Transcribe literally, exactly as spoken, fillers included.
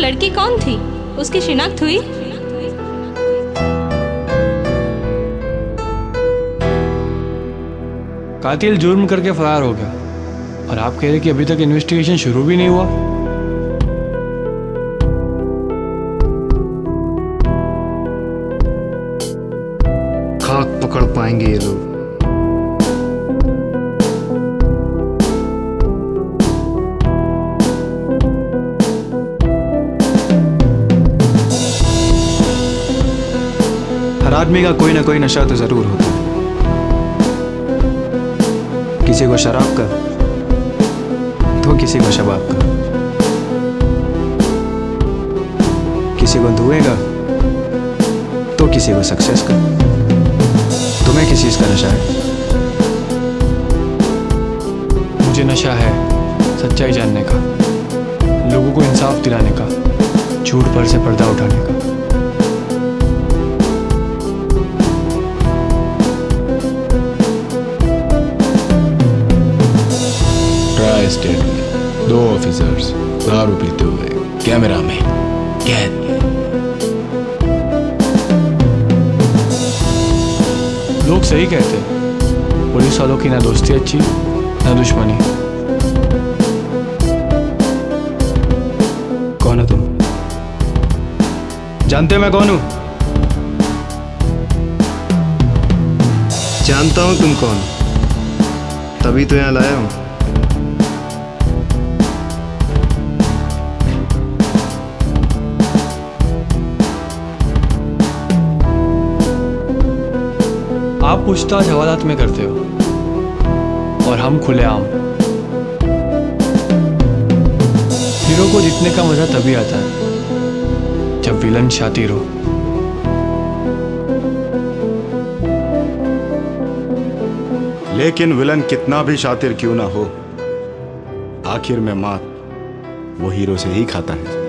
लड़की कौन थी? उसकी शिनाख्त हुई? कातिल जुर्म करके फरार हो गया और आप कह रहे कि अभी तक इन्वेस्टिगेशन शुरू भी नहीं हुआ। खाक पकड़ पाएंगे ये लोग। हर आदमी का कोई ना कोई नशा तो जरूर होता है। किसी को शराब का तो किसी को शबाब का, किसी को धुएं का तो किसी को सक्सेस का। तुम्हें किस चीज का नशा है? मुझे नशा है सच्चाई जानने का, लोगों को इंसाफ दिलाने का, झूठ पर से पर्दा उठाने का। ट्राई स्टेट में दो ऑफिसर्स दारू पीते हुए कैमरा में कैद। लोग सही कहते, पुलिस वालों की ना दोस्ती अच्छी ना दुश्मनी। कौन हो तुम? जानते मैं कौन हूं? जानता हूं तुम कौन, तभी तो यहाँ लाया हूं। आप पूछताछ हवालात में करते हो और हम खुलेआम। हीरो को जीतने का मजा तभी आता है जब विलन शातिर हो। लेकिन विलन कितना भी शातिर क्यों ना हो, आखिर में मात वो हीरो से ही खाता है।